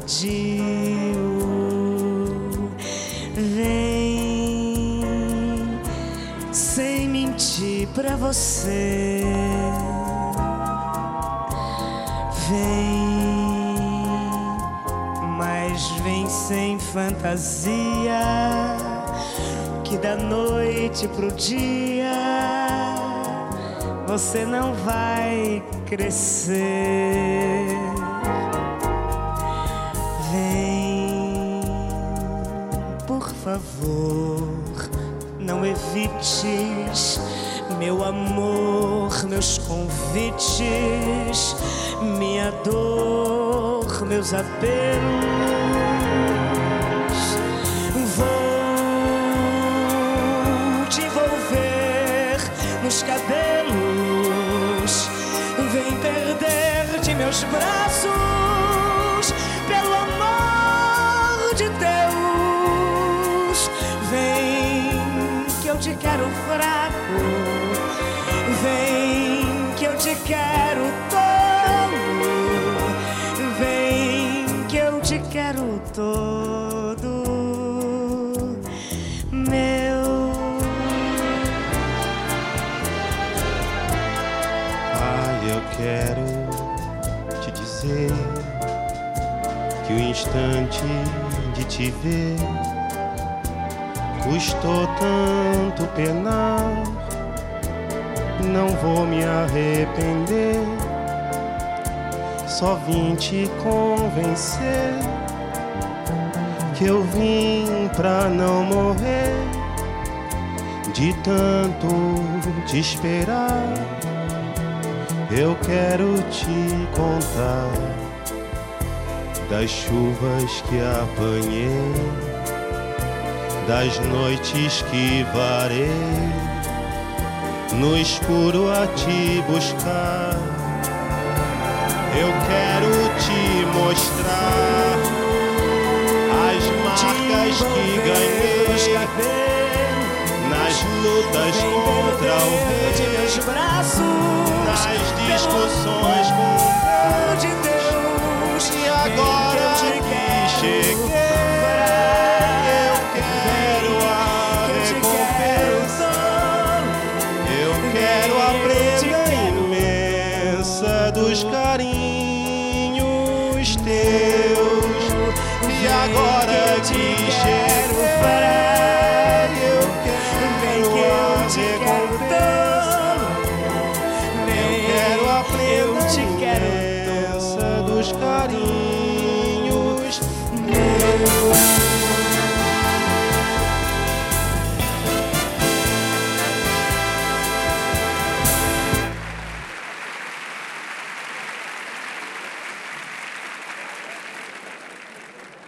tardio. Vem sem mentir pra você. Vem, mas vem sem fantasia, que da noite pro dia você não vai crescer. Vem, por favor, não evites, meu amor, meus convites, minha dor, meus apelos. Vou te envolver nos cabelos, vem perder-te meus braços, pelo amor de Deus. Vem que eu te quero fraco, vem que eu te quero tolo, vem que eu te quero todo meu. Ai, eu quero te dizer que o instante de te ver custou tanto penar. Não vou me arrepender, só vim te convencer que eu vim pra não morrer de tanto te esperar. Eu quero te contar das chuvas que apanhei, das noites que varei no escuro a te buscar. Eu quero te mostrar as marcas que ganhei nas lutas contra o rei, nas discussões com Deus. E agora que cheguei, eu quero a recompensa. Eu quero a prenda imensa dos carinhos teus. E agora que cheguei, eu quero a recompensa. Eu quero a prenda imensa dos carinhos teus.